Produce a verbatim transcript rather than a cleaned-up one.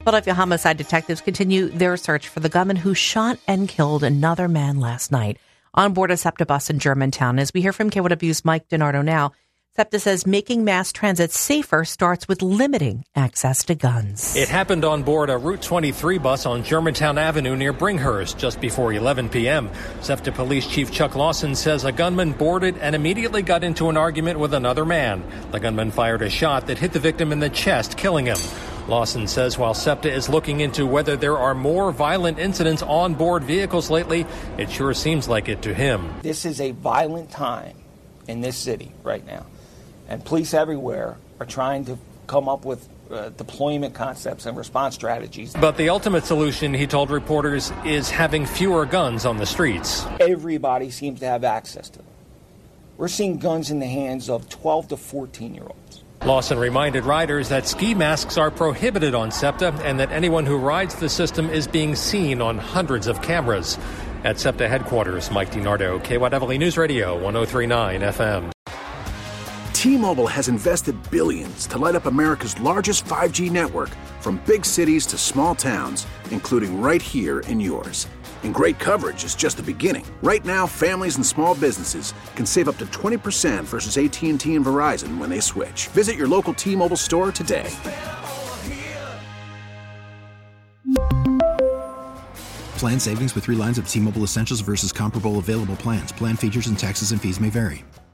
Philadelphia homicide detectives continue their search for the gunman who shot and killed another man last night on board a SEPTA bus in Germantown. As we hear from K Y W's Mike DiNardo now, SEPTA says making mass transit safer starts with limiting access to guns. It happened on board a Route twenty-three bus on Germantown Avenue near Bringhurst just before eleven p.m. SEPTA Police Chief Chuck Lawson says a gunman boarded and immediately got into an argument with another man. The gunman fired a shot that hit the victim in the chest, killing him. Lawson says while SEPTA is looking into whether there are more violent incidents on board vehicles lately, it sure seems like it to him. This is a violent time in this city right now. And police everywhere are trying to come up with uh, deployment concepts and response strategies. But the ultimate solution, he told reporters, is having fewer guns on the streets. Everybody seems to have access to them. We're seeing guns in the hands of twelve to fourteen-year-olds. Lawson reminded riders that ski masks are prohibited on SEPTA and that anyone who rides the system is being seen on hundreds of cameras. At SEPTA headquarters, Mike DiNardo, K Y W News Radio, one oh three point nine F M. T-Mobile has invested billions to light up America's largest five G network, from big cities to small towns, including right here in yours. And great coverage is just the beginning. Right now, families and small businesses can save up to twenty percent versus A T and T and Verizon when they switch. Visit your local T-Mobile store today. Plan savings with three lines of T-Mobile Essentials versus comparable available plans. Plan features and taxes and fees may vary.